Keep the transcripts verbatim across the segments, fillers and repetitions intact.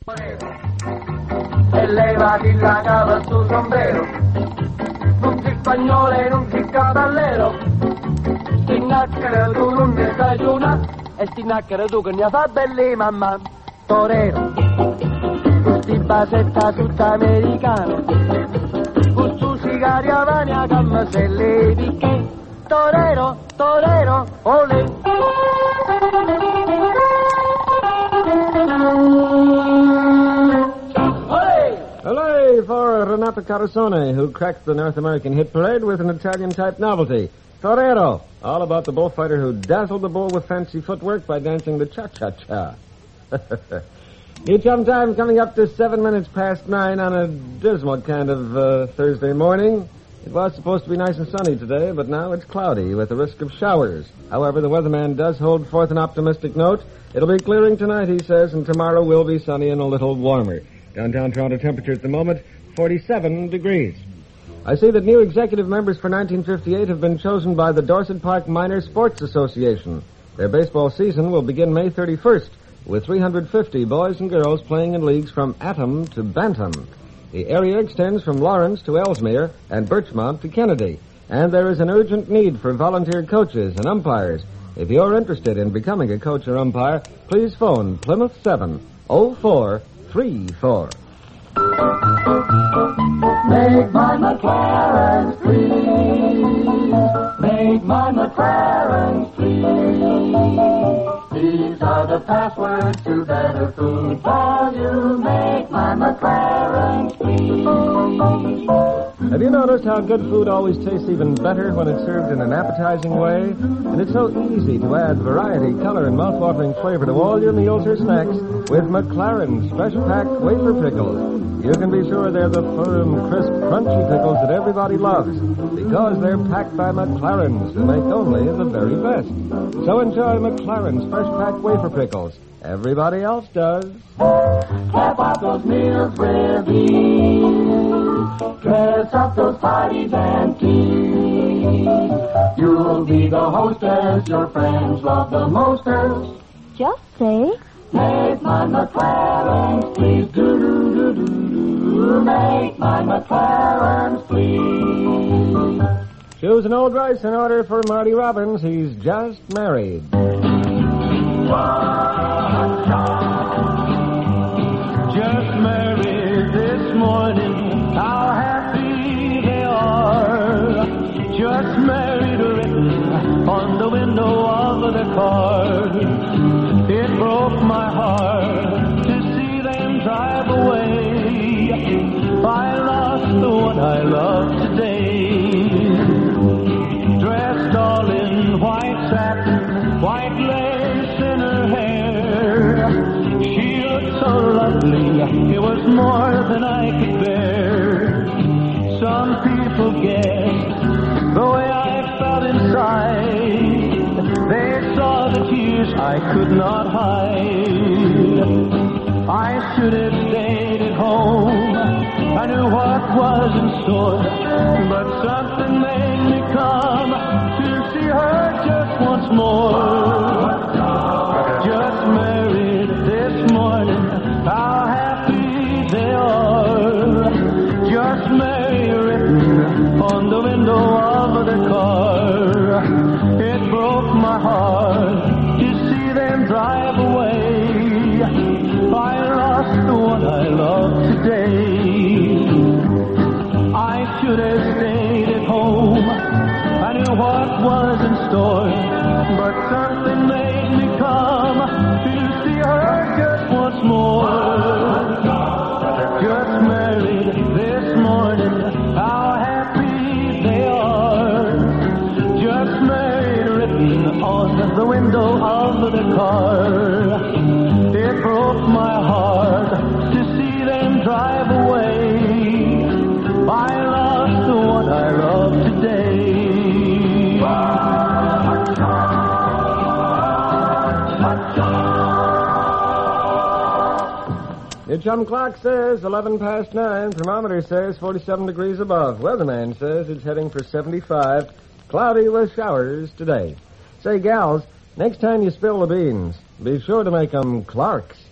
E levati la cava sul sombrero, non sei spagnolo e non sei cavallero, sti nacchere tu non ne sai una, e sti nacchere tu che ne fa belli mamma. Torero, questi basetta tutta americano, questo sigari avani a gamma se le picche. Torero, torero, olè. Hooray for Renato Carosone, who cracked the North American hit parade with an Italian-type novelty. Torero, all about the bullfighter who dazzled the bull with fancy footwork by dancing the cha-cha-cha. Each time coming up to seven minutes past nine on a dismal kind of uh, Thursday morning. It was supposed to be nice and sunny today, but now it's cloudy with the risk of showers. However, the weatherman does hold forth an optimistic note. It'll be clearing tonight, he says, and tomorrow will be sunny and a little warmer. Downtown Toronto temperature at the moment, forty-seven degrees. I see that new executive members for nineteen fifty-eight have been chosen by the Dorset Park Minor Sports Association. Their baseball season will begin May thirty-first, with three hundred fifty boys and girls playing in leagues from Atom to Bantam. The area extends from Lawrence to Ellesmere and Birchmont to Kennedy, and there is an urgent need for volunteer coaches and umpires. If you're interested in becoming a coach or umpire, please phone Plymouth seven oh four three four. Make my McLaren please. Make my McLaren please. These are the passwords to better food value. Make my McLaren please. Have you noticed how good food always tastes even better when it's served in an appetizing way? And it's so easy to add variety, color, and mouth-watering flavor to all your meals or snacks with McLaren's Fresh Pack Wafer Pickles. You can be sure they're the firm, crisp, crunchy pickles that everybody loves because they're packed by McLaren's, who make only the very best. So enjoy McLaren's Fresh Pack Wafer Pickles. Everybody else does. Cap off those meals with ease. Dress up those parties and teas. You'll be the hostess your friends love the mostest. Just say, make my McLaren's please. Do-do-do-do-do. Make my McLaren's please. Choose an old rice in order for Marty Robbins. He's just married. Just married this morning, how happy they are. Just married written on the window of the car. It broke my heart to see them drive away. I lost the one I love today. Dressed all in white satin, white lace in her hair. She looked so lovely, it was more than I could bear. Some people guessed the way I felt inside. They saw the tears I could not hide. I should have stayed at home. I knew what was in store, but something made me come to see her just once more. Just married this morning, how happy they are. Just married written on the window of the car. It broke my heart to see them drive away. I lost the one I love today. I should have stayed at home. I knew what was in store, but something made me come to see her just once more. Just married this morning, how happy they are. Just married written on the window of the car. It broke my heart to see them drive away. I lost the one I love today. Your chum clock says eleven past nine. Thermometer says forty-seven degrees above. Weatherman says it's heading for seventy-five. Cloudy with showers today. Say, gals, next time you spill the beans, be sure to make 'em Clark's.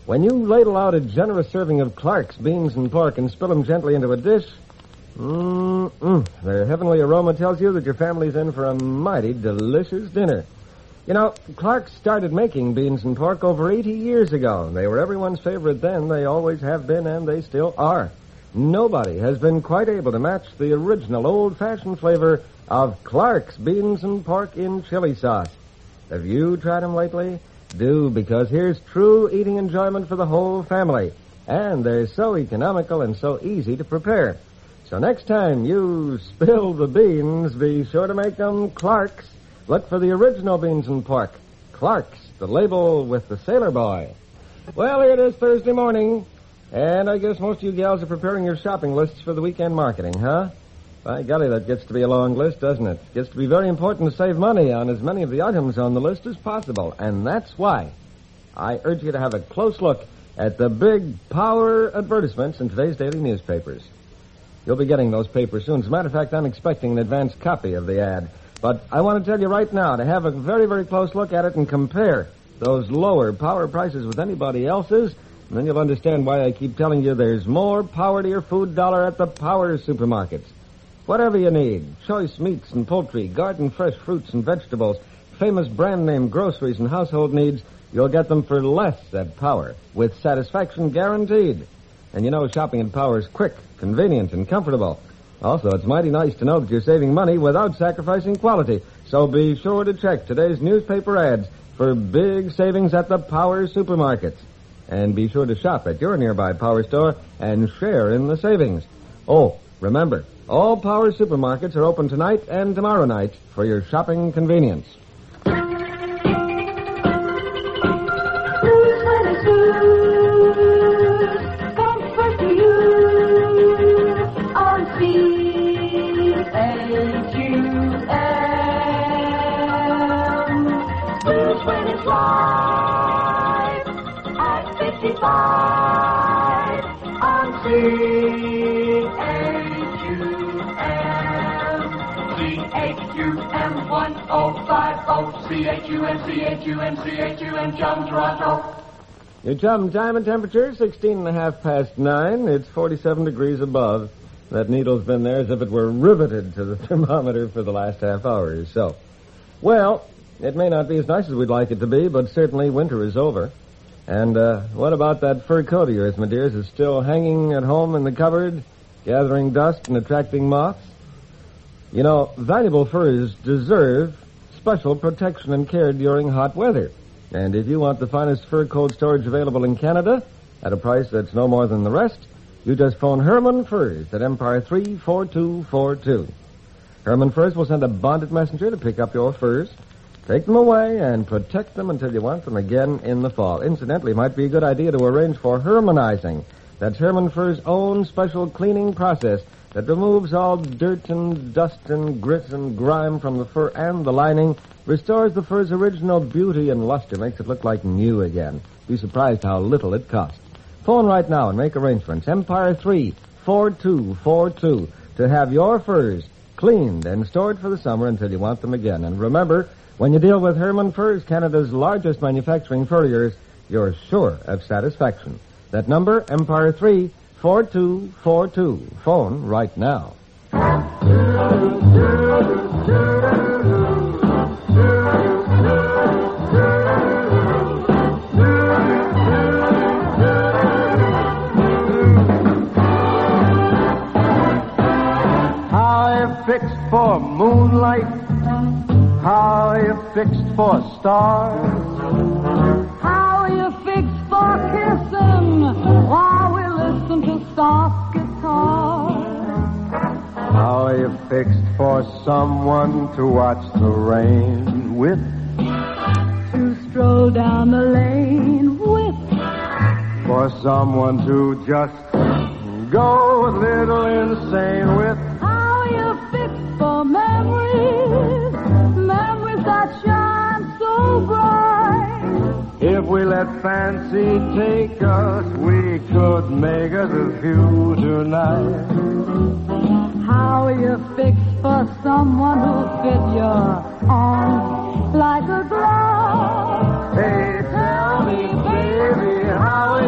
When you ladle out a generous serving of Clark's beans and pork and spill them gently into a dish, mm-mm, their heavenly aroma tells you that your family's in for a mighty delicious dinner. You know, Clark's started making beans and pork over eighty years ago. They were everyone's favorite then. They always have been, and they still are. Nobody has been quite able to match the original old-fashioned flavor of Clark's beans and pork in chili sauce. Have you tried them lately? Do, because here's true eating enjoyment for the whole family. And they're so economical and so easy to prepare. So next time you spill the beans, be sure to make them Clark's. Look for the original beans and pork. Clark's, the label with the sailor boy. Well, here it is Thursday morning. And I guess most of you gals are preparing your shopping lists for the weekend marketing, huh? By golly, that gets to be a long list, doesn't it? It gets to be very important to save money on as many of the items on the list as possible. And that's why I urge you to have a close look at the big power advertisements in today's daily newspapers. You'll be getting those papers soon. As a matter of fact, I'm expecting an advance copy of the ad. But I want to tell you right now to have a very, very close look at it and compare those lower power prices with anybody else's. And then you'll understand why I keep telling you there's more power to your food dollar at the Power supermarkets. Whatever you need, choice meats and poultry, garden fresh fruits and vegetables, famous brand name groceries and household needs, you'll get them for less at Power, with satisfaction guaranteed. And you know, shopping at Power is quick, convenient, and comfortable. Also, it's mighty nice to know that you're saving money without sacrificing quality. So be sure to check today's newspaper ads for big savings at the Power supermarkets. And be sure to shop at your nearby Power store and share in the savings. Oh, remember, all Power supermarkets are open tonight and tomorrow night for your shopping convenience. C H U M, C H U M, C H U M, Chum, Toronto. Your chum time and temperature, sixteen and a half past nine. It's forty-seven degrees above. That needle's been there as if it were riveted to the thermometer for the last half hour or so. Well, it may not be as nice as we'd like it to be, but certainly winter is over. And uh, what about that fur coat of yours, my dears? Is still hanging at home in the cupboard, gathering dust and attracting moths? You know, valuable furs deserve special protection and care during hot weather. And if you want the finest fur coat storage available in Canada at a price that's no more than the rest, you just phone Herman Furs at Empire three four two four two. Herman Furs will send a bonded messenger to pick up your furs, take them away, and protect them until you want them again in the fall. Incidentally, it might be a good idea to arrange for Hermanizing. That's Herman Furs' own special cleaning process that removes all dirt and dust and grit and grime from the fur and the lining, restores the fur's original beauty and luster, makes it look like new again. Be surprised how little it costs. Phone right now and make arrangements. Empire three four two four two to have your furs cleaned and stored for the summer until you want them again. And remember, when you deal with Herman Furs, Canada's largest manufacturing furriers, you're sure of satisfaction. That number, Empire three four two four two. Phone right now. Fixed for moonlight, how are you fixed for stars? How are you fixed for kissing while we listen to soft guitars? How are you fixed for someone to watch the rain with? To stroll down the lane with? For someone to just go a little insane with? For memories, memories that shine so bright. If we let fancy take us, we could make us a few tonight. How are you fixed for someone who'll fit your arms like a glove? Hey, tell me, baby, how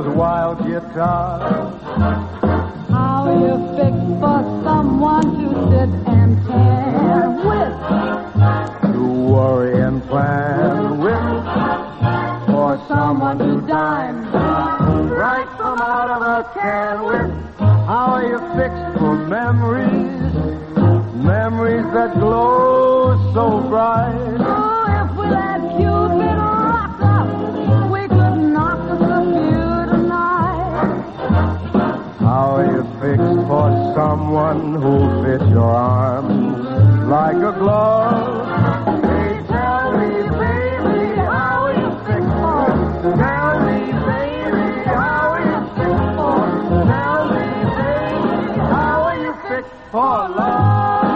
those wild guitars. How you fix for someone to sit and tear with? To worry and plan with. For someone to dime right from out of a can with. How are you fixed for memories? Memories that glow so bright. Oh, if we let Cupid rock us, we could knock us a few tonight. How are you fixed for someone who'll fit your arms like a glove? Hey, tell me, baby, how are you fixed for? Tell me, baby, how are you fixed for? Tell me, baby, how are you fixed for love?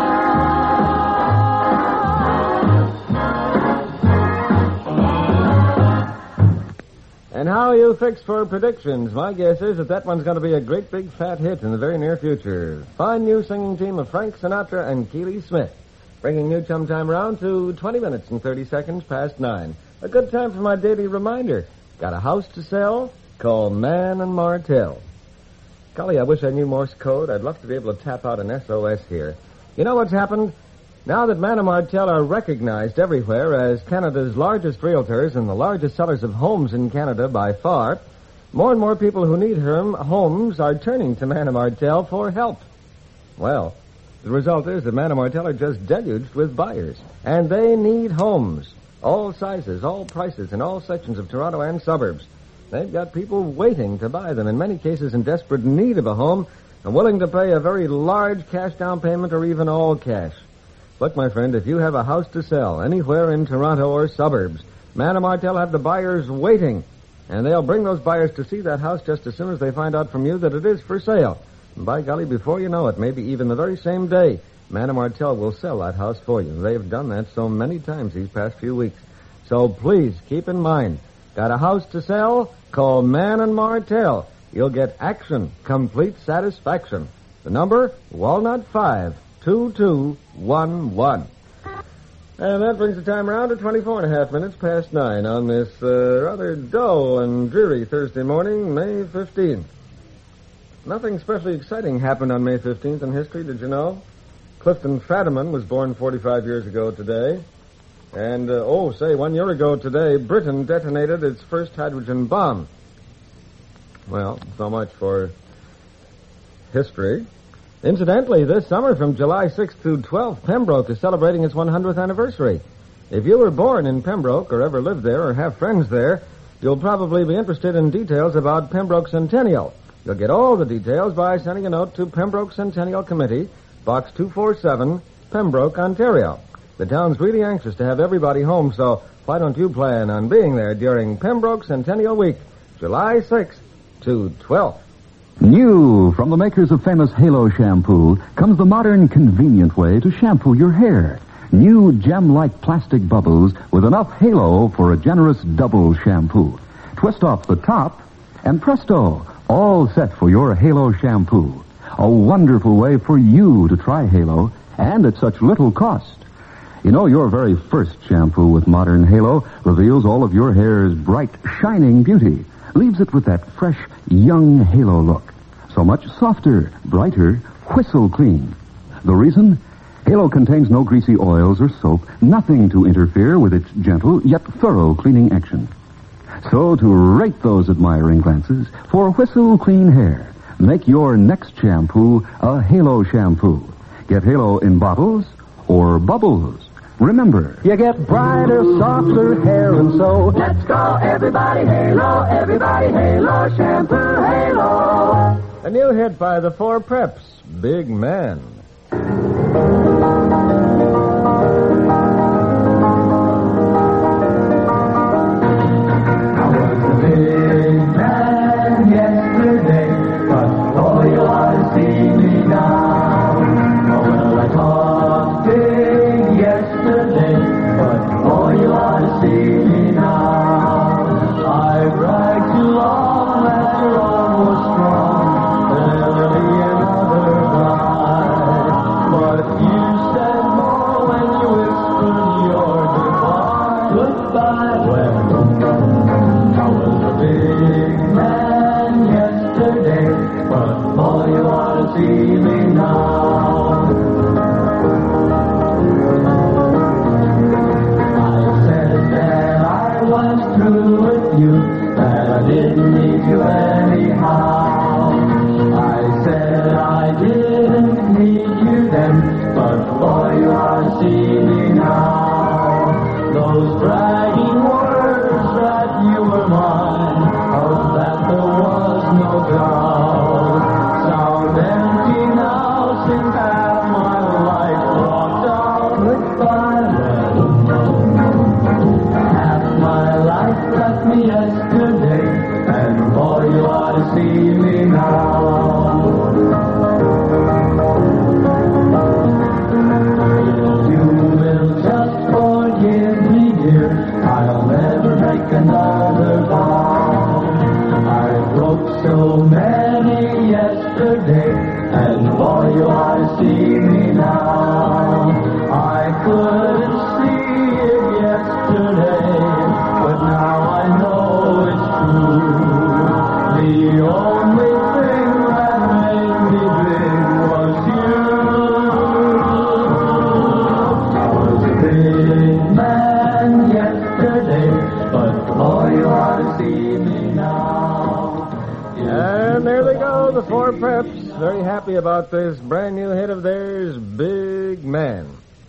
And how are you fixed for predictions? My guess is that that one's going to be a great big fat hit in the very near future. Fine new singing team of Frank Sinatra and Keely Smith, bringing new chum time around to twenty minutes and thirty seconds past nine. A good time for my daily reminder. Got a house to sell? Call Mann and Martell. Golly, I wish I knew Morse code. I'd love to be able to tap out an S O S here. You know what's happened? Now that Mann and Martell are recognized everywhere as Canada's largest realtors and the largest sellers of homes in Canada by far, more and more people who need homes are turning to Mann and Martell for help. Well, the result is that Mann and Martell are just deluged with buyers, and they need homes. All sizes, all prices, in all sections of Toronto and suburbs. They've got people waiting to buy them, in many cases in desperate need of a home, and willing to pay a very large cash down payment or even all cash. Look, my friend, if you have a house to sell anywhere in Toronto or suburbs, Mann and Martell have the buyers waiting, and they'll bring those buyers to see that house just as soon as they find out from you that it is for sale. And by golly, before you know it, maybe even the very same day, Mann and Martell will sell that house for you. They've done that so many times these past few weeks. So please keep in mind, got a house to sell? Call Mann and Martell. You'll get action, complete satisfaction. The number, Walnut five, two two one one. And that brings the time around to twenty-four and a half minutes past nine on this uh, rather dull and dreary Thursday morning, May fifteenth. Nothing especially exciting happened on May fifteenth in history, did you know? Clifton Fadiman was born forty-five years ago today. And, uh, oh, say, one year ago today, Britain detonated its first hydrogen bomb. Well, so much for history. Incidentally, this summer from July sixth through twelfth, Pembroke is celebrating its one hundredth anniversary. If you were born in Pembroke or ever lived there or have friends there, you'll probably be interested in details about Pembroke Centennial. You'll get all the details by sending a note to Pembroke Centennial Committee, Box two forty-seven, Pembroke, Ontario. The town's really anxious to have everybody home, so why don't you plan on being there during Pembroke Centennial Week, July sixth to twelfth. New from the makers of famous Halo shampoo comes the modern, convenient way to shampoo your hair. New gem-like plastic bubbles with enough Halo for a generous double shampoo. Twist off the top, and presto, all set for your Halo shampoo. A wonderful way for you to try Halo, and at such little cost. You know, your very first shampoo with modern Halo reveals all of your hair's bright, shining beauty. Leaves it with that fresh, young Halo look. So much softer, brighter, whistle clean. The reason? Halo contains no greasy oils or soap, nothing to interfere with its gentle yet thorough cleaning action. So to rate those admiring glances, for whistle clean hair, make your next shampoo a Halo shampoo. Get Halo in bottles or bubbles. Remember, you get brighter, softer hair, and so let's go, everybody, Halo, everybody, Halo, shampoo, Halo. A new hit by the Four Preps, Big Man. Goodbye. Well, I was a big didn't need you anyhow. I said I didn't need you then, but boy, you ought to see me now. Those bragging words that you were mine, of that there was no doubt, sound empty now since half my life walked out goodbye. Half my life left me yesterday, and boy, you ought to see me now. You will just forgive me, dear, I'll never break another vow. I broke so many yesterday, and boy, you ought to see me now. I couldn't see it yesterday, but now I know it's true. The only thing that made me big was you. I was a big man yesterday, but boy, you ought to see me now. And there they go, the four Preps. Very happy about this brand new hit of theirs, Big Man.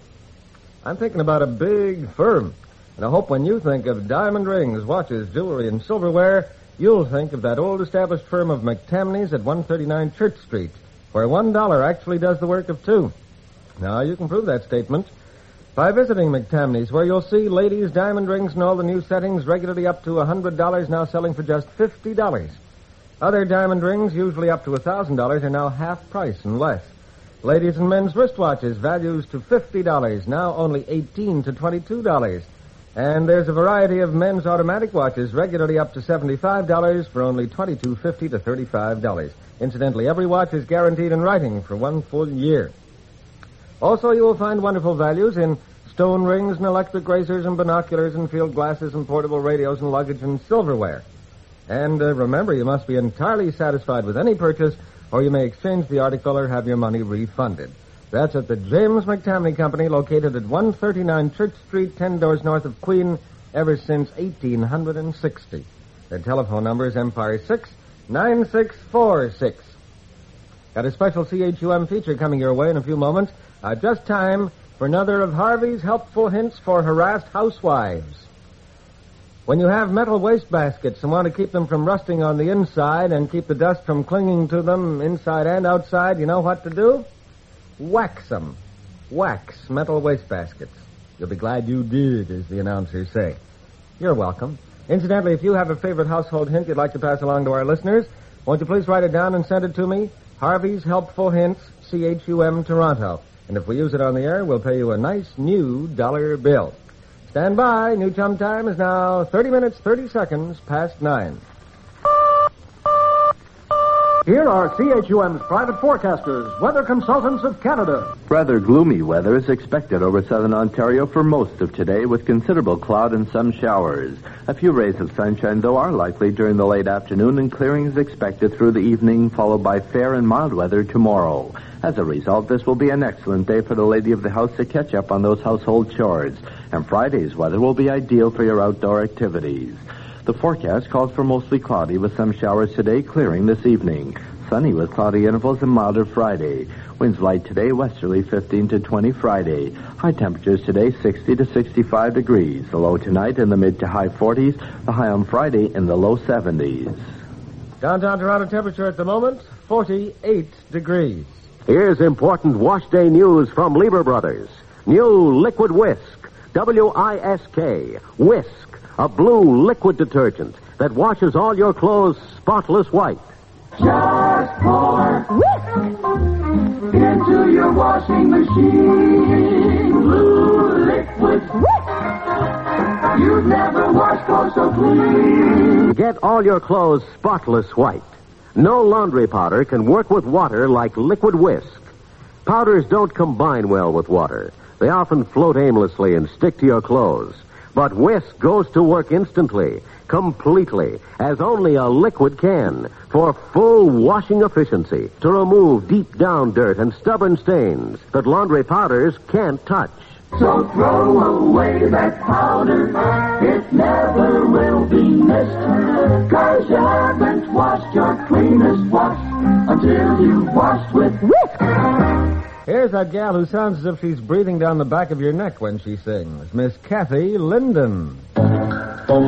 I'm thinking about a big firm. And I hope when you think of diamond rings, watches, jewelry, and silverware, you'll think of that old established firm of McTamney's at one thirty-nine Church Street, where one dollar actually does the work of two. Now, you can prove that statement by visiting McTamney's, where you'll see ladies' diamond rings and all the new settings regularly up to one hundred dollars, now selling for just fifty dollars. Other diamond rings, usually up to one thousand dollars, are now half price and less. Ladies' and men's wristwatches, values to fifty dollars, now only eighteen to twenty-two dollars. And there's a variety of men's automatic watches, regularly up to seventy-five dollars for only twenty-two fifty to thirty-five dollars. Incidentally, every watch is guaranteed in writing for one full year. Also, you will find wonderful values in stone rings and electric razors and binoculars and field glasses and portable radios and luggage and silverware. And uh, remember, you must be entirely satisfied with any purchase, or you may exchange the article or have your money refunded. That's at the James McTamney Company, located at one thirty-nine Church Street, ten doors north of Queen, ever since eighteen sixty. Their telephone number is Empire six nine six four six. Got a special C H U M feature coming your way in a few moments. Uh, just time for another of Harvey's helpful hints for harassed housewives. When you have metal waste baskets and want to keep them from rusting on the inside and keep the dust from clinging to them inside and outside, you know what to do? Wax them. Wax metal waste baskets. You'll be glad you did, as the announcers say. You're welcome. Incidentally, if you have a favorite household hint you'd like to pass along to our listeners, won't you please write it down and send it to me? Harvey's Helpful Hints, C H U M, Toronto. And if we use it on the air, we'll pay you a nice new dollar bill. Stand by. New Chum time is now thirty minutes, thirty seconds past nine. Here are C H U M's private forecasters, weather consultants of Canada. Rather gloomy weather is expected over southern Ontario for most of today, with considerable cloud and some showers. A few rays of sunshine, though, are likely during the late afternoon, and clearing is expected through the evening, followed by fair and mild weather tomorrow. As a result, this will be an excellent day for the lady of the house to catch up on those household chores, and Friday's weather will be ideal for your outdoor activities. The forecast calls for mostly cloudy with some showers today, clearing this evening. Sunny with cloudy intervals and milder Friday. Winds light today, westerly fifteen to twenty Friday. High temperatures today, sixty to sixty-five degrees. The low tonight in the mid to high forties. The high on Friday in the low seventies. Downtown Toronto temperature at the moment, forty-eight degrees. Here's important wash day news from Lieber Brothers. New Liquid Whisk. W I S K. Whisk. A blue liquid detergent that washes all your clothes spotless white. Just pour whisk into your washing machine. Blue liquid whisk. You've never washed clothes so clean. Get all your clothes spotless white. No laundry powder can work with water like Liquid Whisk. Powders don't combine well with water. They often float aimlessly and stick to your clothes. But Whisk goes to work instantly, completely, as only a liquid can, for full washing efficiency, to remove deep down dirt and stubborn stains that laundry powders can't touch. So throw away that powder, it never will be missed. 'Cause you haven't washed your cleanest wash until you've washed with whisk. Here's that gal who sounds as if she's breathing down the back of your neck when she sings. Miss Kathy Linden. For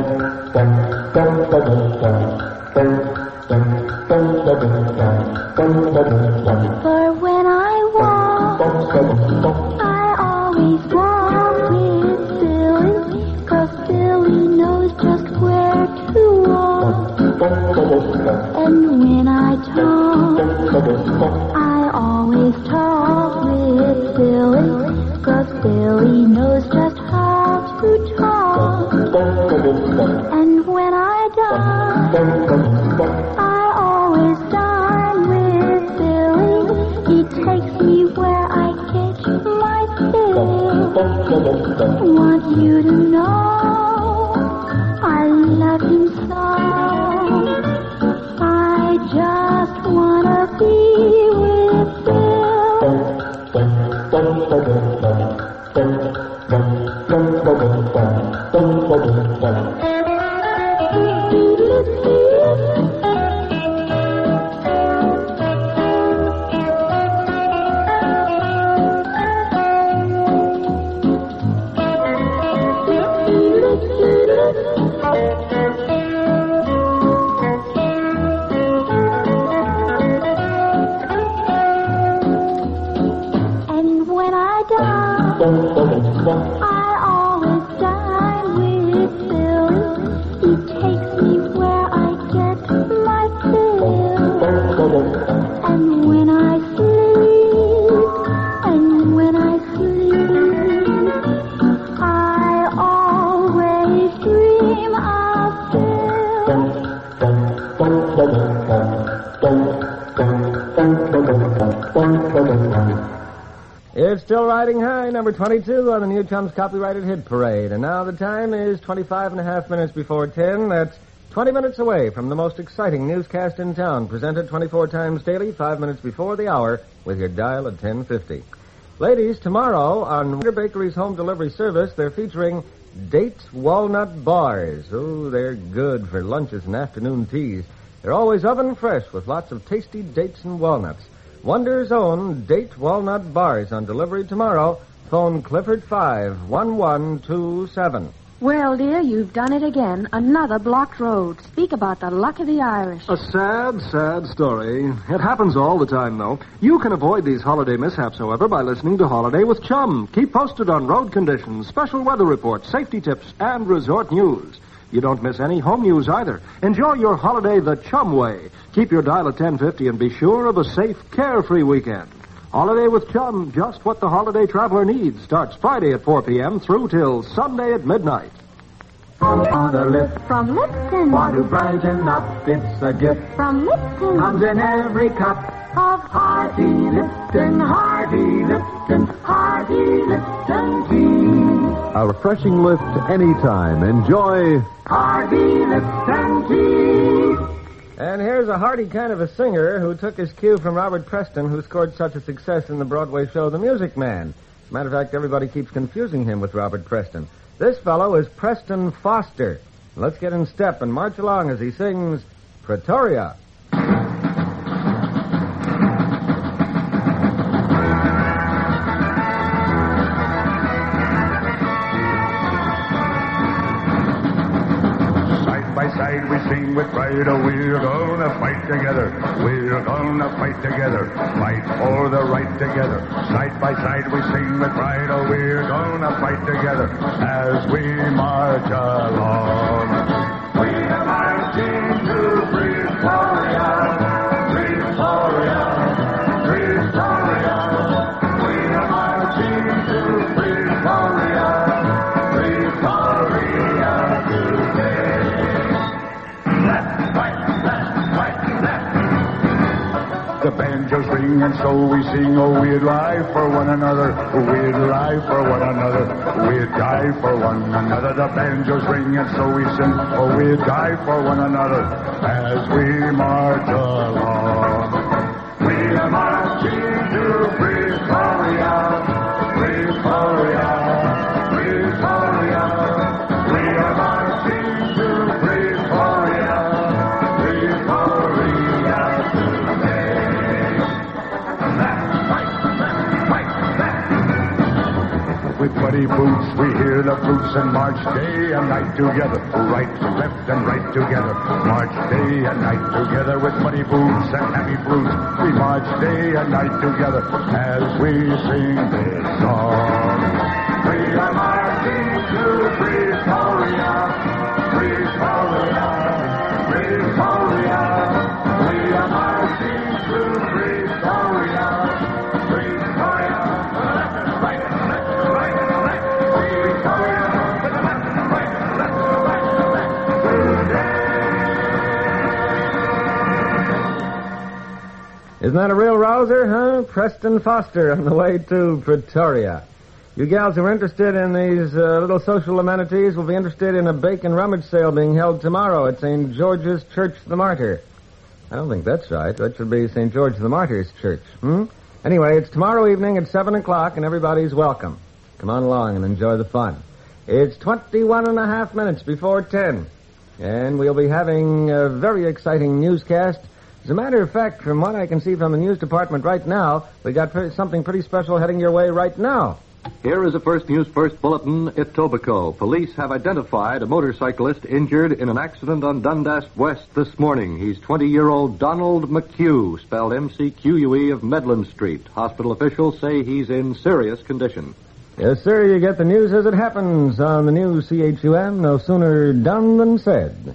when I walk, I always walk with Billy, 'cause Billy knows just where to walk. And when I talk, I always talk with Billy, 'cause Billy knows just how to talk. And when I dine, I always dine with Billy. He takes me where I catch my fill. Want you to know I love him so. I just wanna be with I always dine with Billy. He takes me where I get my fill. And when I sleep, and when I sleep, I always dream of Bill. It's still riding high, number twenty-two on the New Chums Copyrighted Hit Parade. And now the time is twenty-five and a half minutes before ten. That's twenty minutes away from the most exciting newscast in town, presented twenty-four times daily, five minutes before the hour, with your dial at ten fifty. Ladies, tomorrow on Wonder Bakery's home delivery service, they're featuring Date Walnut Bars. Oh, they're good for lunches and afternoon teas. They're always oven fresh with lots of tasty dates and walnuts. Wonder's own Date Walnut Bars on delivery tomorrow. Phone Clifford five one one two seven. Well, dear, you've done it again. Another blocked road. Speak about the luck of the Irish. A sad, sad story. It happens all the time, though. You can avoid these holiday mishaps, however, by listening to Holiday with Chum. Keep posted on road conditions, special weather reports, safety tips, and resort news. You don't miss any home news either. Enjoy your holiday the Chum way. Keep your dial at ten fifty and be sure of a safe, carefree weekend. Holiday with Chum, just what the holiday traveler needs. Starts Friday at four p.m. through till Sunday at midnight. On the lip From Lipton. Want to brighten up, it's a gift. From Lipton. Comes in every cup of hearty Lipton, hearty Lipton, hearty Lipton tea. A refreshing lift anytime. Enjoy Hearty Lipton tea. And here's a hearty kind of a singer who took his cue from Robert Preston, who scored such a success in the Broadway show The Music Man. As a matter of fact, everybody keeps confusing him with Robert Preston. This fellow is Preston Foster. Let's get in step and march along as he sings Pretoria. Side we sing with pride, oh, we're gonna fight together. We're gonna fight together. Fight for the right together. Side by side we sing with pride, oh, we're gonna fight together as we march along. We are marching to Pretoria, Pretoria, Pretoria. We are marching to Pretoria, Pretoria today. The banjos ring and so we sing, oh, we'd lie for one another, we'd lie for one another, we'd die for one another. The banjos ring and so we sing, oh, we'd die for one another as we march along. We are marching to Pretoria, Pretoria. muddy boots. We hear the flutes and march day and night together. Right to left and right together. March day and night together with muddy boots and happy flutes. We march day and night together as we sing this song. We are marching to Pretoria, Pretoria, Pretoria. We are marching to Pretoria, Pretoria. To the left and the right and the left and the right and the left. Pretoria. To the left and the right and the left and the right and the left. Today. Isn't that a real rouser, huh? Preston Foster on the way to Pretoria. You gals who are interested in these uh, little social amenities will be interested in a bake and rummage sale being held tomorrow at Saint George's Church the Martyr. I don't think that's right. That should be Saint George the Martyr's Church. Hmm? Anyway, it's tomorrow evening at seven o'clock, and everybody's welcome. Come on along and enjoy the fun. It's twenty-one and a half minutes before ten, and we'll be having a very exciting newscast. As a matter of fact, from what I can see from the news department right now, we got pre- something pretty special heading your way right now. Here is a First News First bulletin. Etobicoke. Police have identified a motorcyclist injured in an accident on Dundas West this morning. He's twenty-year-old Donald McHugh, spelled M C Q U E, of Medland Street. Hospital officials say he's in serious condition. Yes, sir, you get the news as it happens on the new C H U M. No sooner done than said.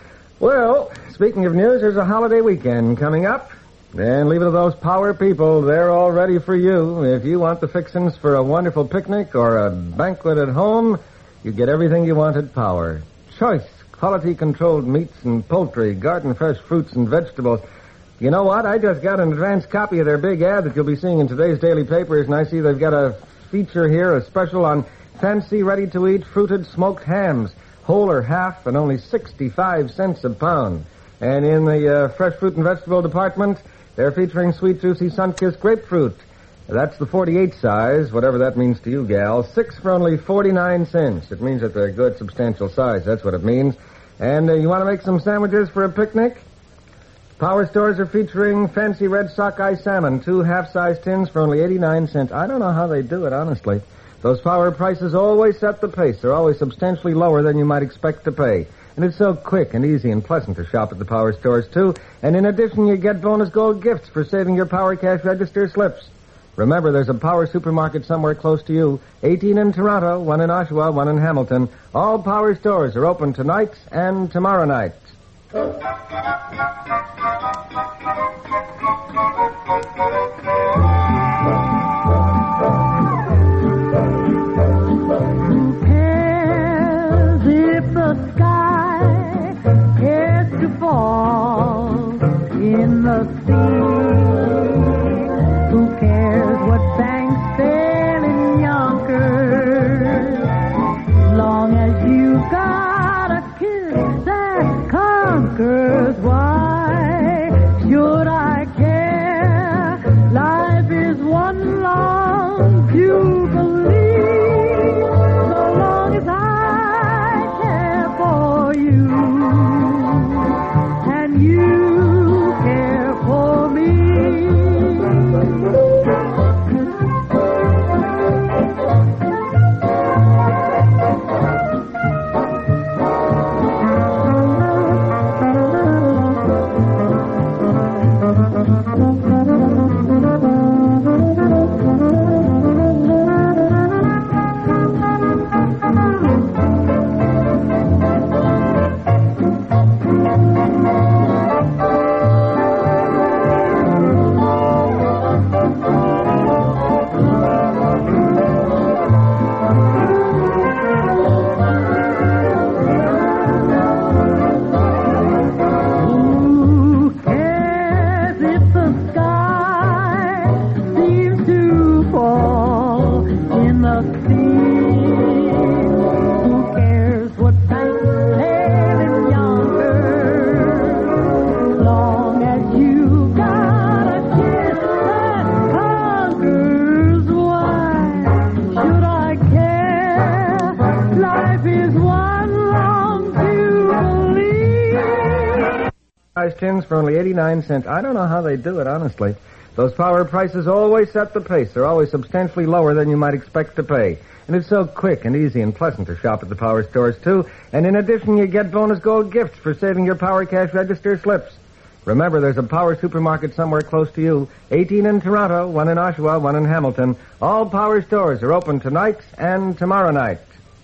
Well, speaking of news, there's a holiday weekend coming up. And leave it to those power people. They're all ready for you. If you want the fixings for a wonderful picnic or a banquet at home, you get everything you want at Power. Choice, quality-controlled meats and poultry, garden-fresh fruits and vegetables. You know what? I just got an advance copy of their big ad that you'll be seeing in today's daily papers, and I see they've got a feature here, a special on fancy, ready-to-eat fruited smoked hams, whole or half, and only sixty-five cents a pound. And in the uh, fresh fruit and vegetable department, they're featuring sweet, juicy, sun-kissed grapefruit. That's the forty-eight size, whatever that means to you, gal. Six for only forty-nine cents. It means that they're a good, substantial size. That's what it means. And uh, you want to make some sandwiches for a picnic? Power stores are featuring fancy red sockeye salmon, two half-size tins for only eighty-nine cents. I don't know how they do it, honestly. Those Power prices always set the pace. They're always substantially lower than you might expect to pay. And it's so quick and easy and pleasant to shop at the Power stores, too. And in addition, you get bonus gold gifts for saving your Power cash register slips. Remember, there's a Power supermarket somewhere close to you. eighteen in Toronto, one in Oshawa, one in Hamilton. All Power stores are open tonight and tomorrow night. In the sea, who cares what banks fail in Yonkers, long as you got a kiss that conquers. Why should I care? Life is one long jubilee, so long as I care for you, and you tins for only eighty-nine cents. I don't know how they do it, honestly. Those Power prices always set the pace. They're always substantially lower than you might expect to pay. And it's so quick and easy and pleasant to shop at the Power stores, too. And in addition, you get bonus gold gifts for saving your Power Cash register slips. Remember, there's a Power supermarket somewhere close to you. eighteen in Toronto, one in Oshawa, one in Hamilton. All Power stores are open tonight and tomorrow night.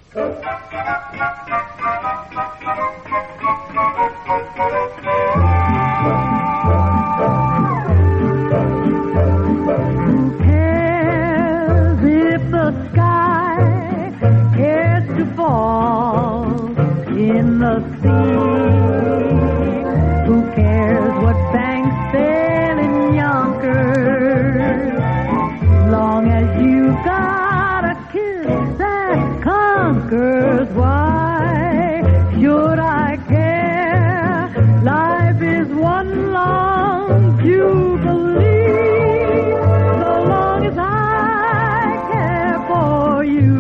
Who cares if the sky cares to fall in the sea? Who cares what banks sail in Yonkers? Long as you got a kiss that conquers, why should I care? Life is one long jubilee. So long as I care for you,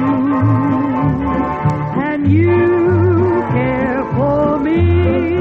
and you care for me.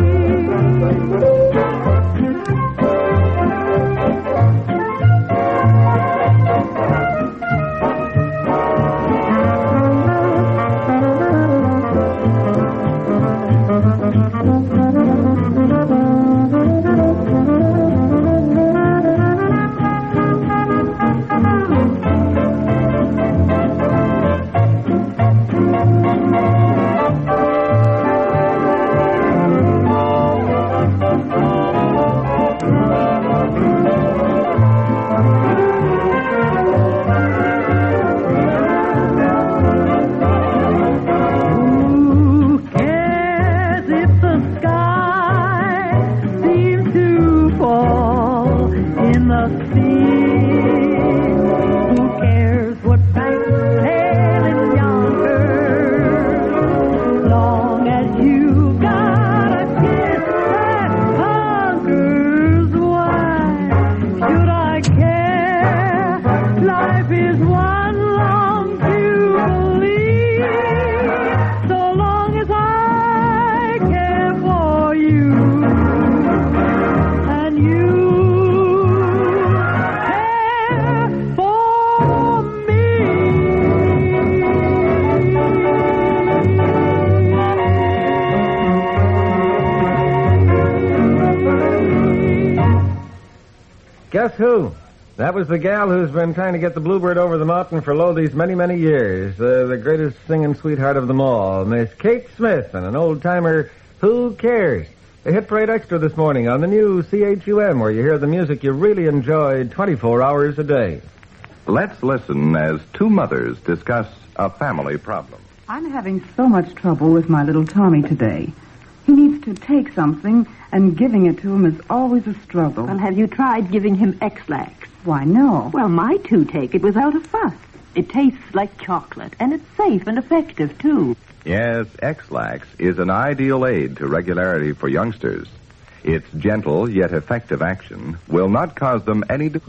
Guess who? That was the gal who's been trying to get the Bluebird over the mountain for lo these many, many years. Uh, the greatest singing sweetheart of them all, Miss Kate Smith, and an old-timer, Who Cares? A hit parade extra this morning on the new C H U M, where you hear the music you really enjoyed twenty-four hours a day. Let's listen as two mothers discuss a family problem. I'm having so much trouble with my little Tommy today. He needs to take something, and giving it to him is always a struggle. Well, have you tried giving him X-Lax? Why, no. Well, my two take it without a fuss. It tastes like chocolate, and it's safe and effective, too. Yes, X-Lax is an ideal aid to regularity for youngsters. Its gentle yet effective action will not cause them any... De-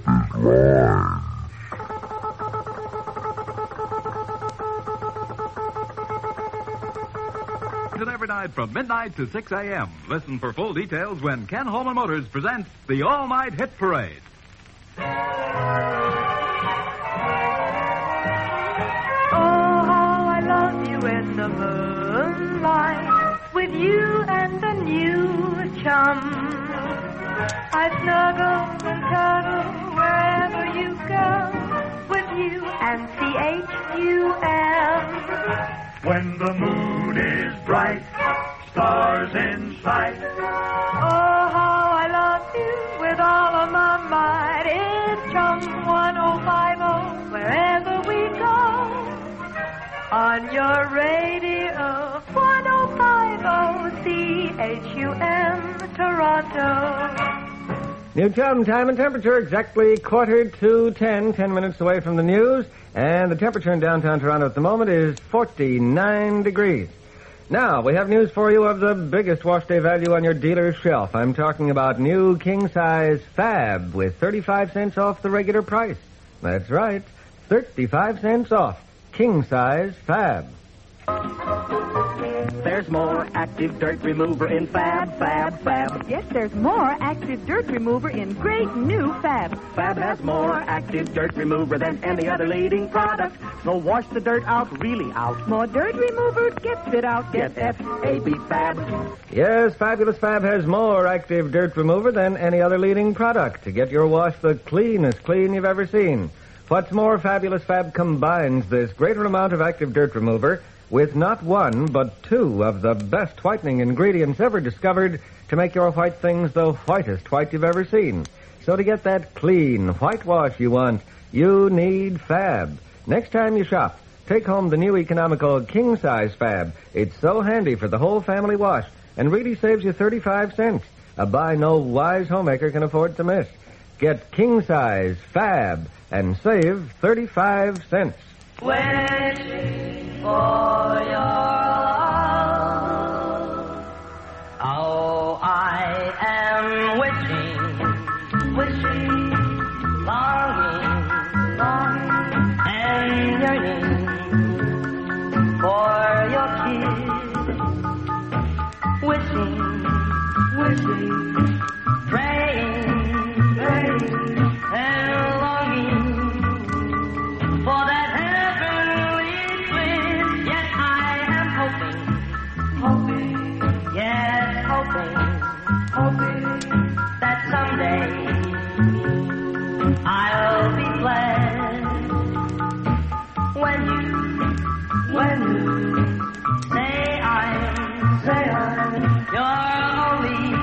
Every night from midnight to six a.m. Listen for full details when Ken Holman Motors presents the All-Night Hit Parade. Oh, how I love you in the moonlight, with you and a new chum. I snuggle and cuddle wherever you go, with you and C H U M. When the moon is bright, stars in sight. Oh, how I love you with all of my might. It's Chum one oh five oh, wherever we go. On your radio, one oh five oh, C H U M, Toronto. New Chum, time and temperature exactly quarter to ten, ten minutes away from the news. And the temperature in downtown Toronto at the moment is forty-nine degrees. Now, we have news for you of the biggest wash day value on your dealer's shelf. I'm talking about new king-size Fab with thirty-five cents off the regular price. That's right, thirty-five cents off. King-size Fab. There's more active dirt remover in Fab, Fab, Fab. Yes, there's more active dirt remover in great new Fab. Fab has more active dirt remover than any other leading product. So wash the dirt out, really out. More dirt remover gets it out. Get F A B Fab. Yes, Fabulous Fab has more active dirt remover than any other leading product to get your wash the cleanest clean you've ever seen. What's more, Fabulous Fab combines this greater amount of active dirt remover with not one, but two of the best whitening ingredients ever discovered to make your white things the whitest white you've ever seen. So to get that clean whitewash you want, you need Fab. Next time you shop, take home the new economical king-size Fab. It's so handy for the whole family wash and really saves you thirty-five cents. A buy no wise homemaker can afford to miss. Get king-size Fab and save thirty-five cents. Waiting for your love. Oh, I am wishing, wishing, longing, longing, and yearning for your kiss. Wishing, wishing, praying, praying, and longing for that heavenly bliss. Yet I am hoping, hoping, yes, hoping, hoping that someday I'll be glad when you, when you say I'm, say I'm your only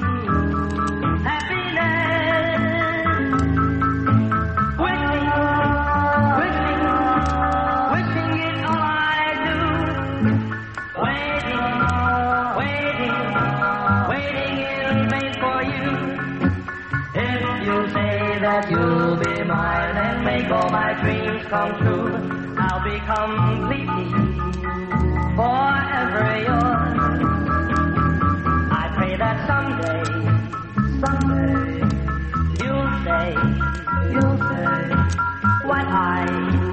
happiness. Wishing, wishing, wishing it all I do. Waiting, waiting, waiting in vain for you. If you say that you'll be mine and make all my dreams come true, I'll be completely forever yours. I pray that someday, someday, you'll say, you'll say what I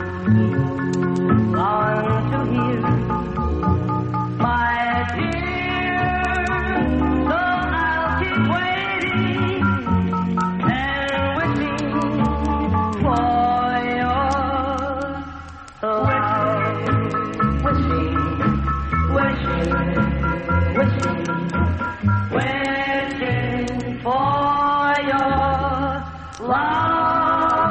long to hear, my dear. So I'll keep waiting and wishing for your love. Wishing, wishing, wishing, wishing for your love.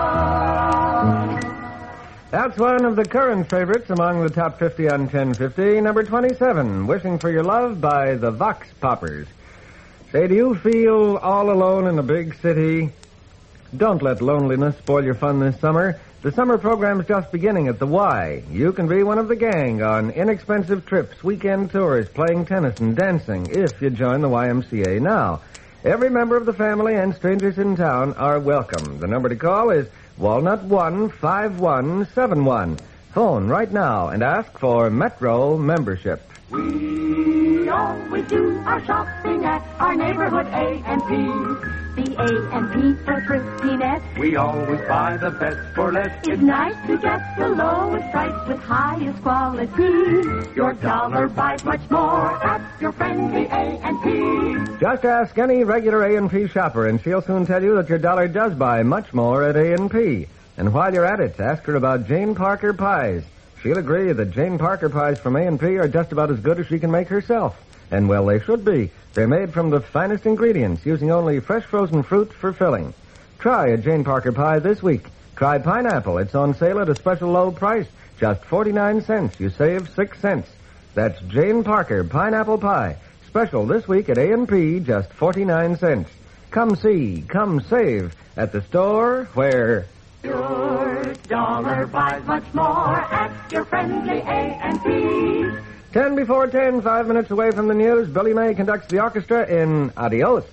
That's one of the current favorites among the top fifty on ten fifty, number twenty-seven, Wishing for Your Love by the Vox Poppers. Say, do you feel all alone in a big city? Don't let loneliness spoil your fun this summer. The summer program's just beginning at the Y. You can be one of the gang on inexpensive trips, weekend tours, playing tennis and dancing if you join the Y M C A now. Every member of the family and strangers in town are welcome. The number to call is Walnut one five one seven one. Phone right now and ask for Metro membership. We always do our shopping at our neighborhood A and P. The A and P for thriftiness. We always buy the best for less. It's nice to get the lowest price with highest quality. Your dollar buys much more at your friendly A and P. Just ask any regular A and P shopper, and she'll soon tell you that your dollar does buy much more at A and P. And while you're at it, ask her about Jane Parker pies. She'll agree that Jane Parker pies from A and P are just about as good as she can make herself. And, well, they should be. They're made from the finest ingredients, using only fresh frozen fruit for filling. Try a Jane Parker pie this week. Try pineapple. It's on sale at a special low price, just forty-nine cents. You save six cents. That's Jane Parker pineapple pie. Special this week at A and P, just forty-nine cents. Come see, come save at the store where your dollar buys much more at your friendly A and P. Ten before ten, five minutes away from the news, Billy May conducts the orchestra in Adios.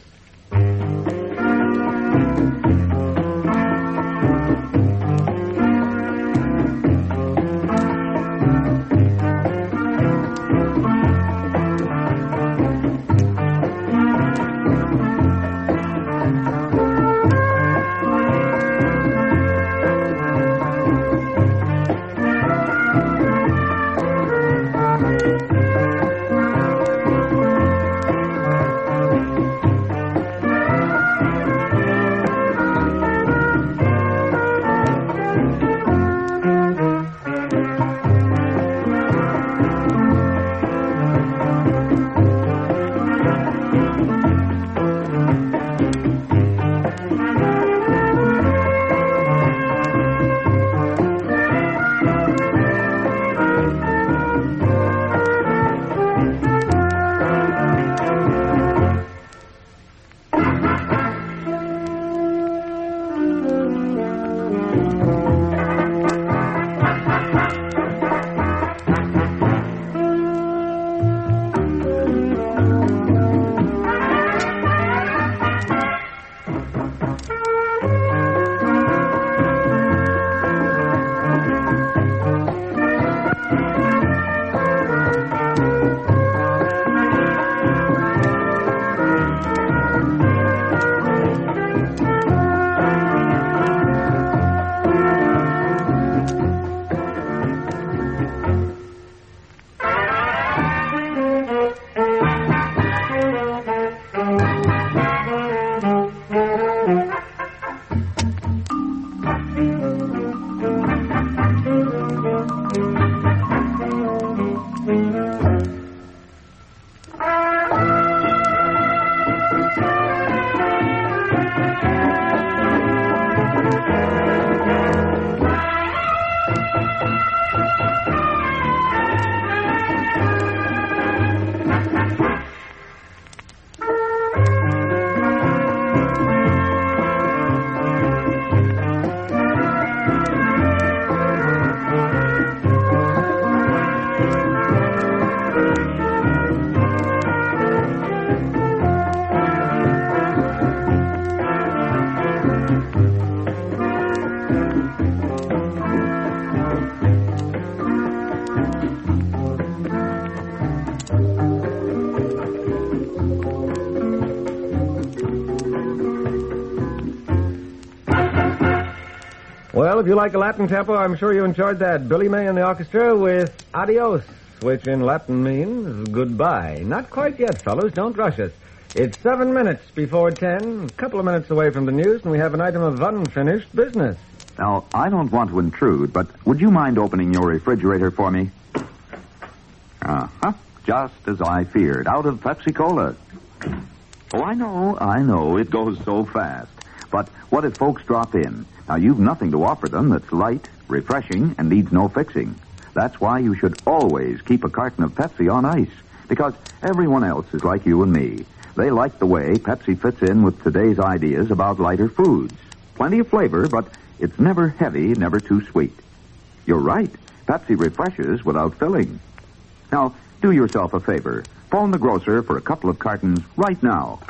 Well, if you like a Latin tempo, I'm sure you enjoyed that. Billy May and the orchestra with Adios, which in Latin means goodbye. Not quite yet, fellows. Don't rush us. It's seven minutes before ten, a couple of minutes away from the news, and we have an item of unfinished business. Now, I don't want to intrude, but would you mind opening your refrigerator for me? Uh-huh. Just as I feared, out of Pepsi-Cola. Oh, I know, I know, it goes so fast. But what if folks drop in? Now, you've nothing to offer them that's light, refreshing, and needs no fixing. That's why you should always keep a carton of Pepsi on ice, because everyone else is like you and me. They like the way Pepsi fits in with today's ideas about lighter foods. Plenty of flavor, but it's never heavy, never too sweet. You're right. Pepsi refreshes without filling. Now, do yourself a favor. Phone the grocer for a couple of cartons right now.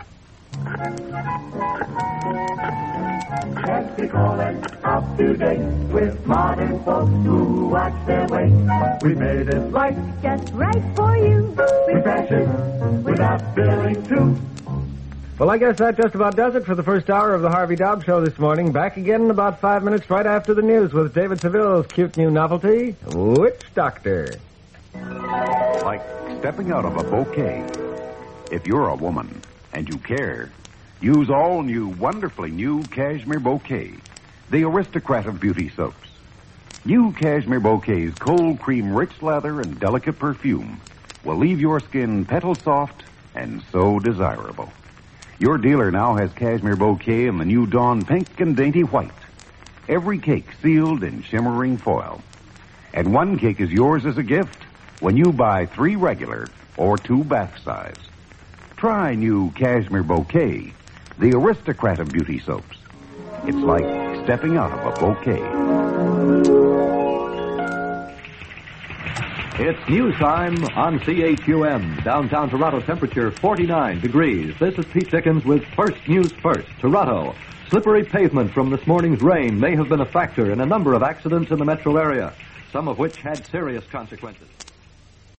Pepsi Cola, up to date with modern folks who watch their weight. We made it light, just right for you. refreshing, without filling too. Well, I guess that just about does it for the first hour of the Harvey Dowd Show this morning. Back again in about five minutes right after the news with David Seville's cute new novelty, Witch Doctor. Like stepping out of a bouquet. If you're a woman and you care, use all new, wonderfully new Cashmere Bouquet, the aristocrat of beauty soaps. New Cashmere Bouquet's cold cream rich lather and delicate perfume will leave your skin petal soft and so desirable. Your dealer now has Cashmere Bouquet in the new Dawn pink and dainty white. Every cake sealed in shimmering foil. And one cake is yours as a gift when you buy three regular or two bath size. Try new Cashmere Bouquet, the aristocrat of beauty soaps. It's like stepping out of a bouquet. It's news time on C H U M. Downtown Toronto temperature forty-nine degrees. This is Pete Dickens with First News First. Toronto. Slippery pavement from this morning's rain may have been a factor in a number of accidents in the metro area, some of which had serious consequences.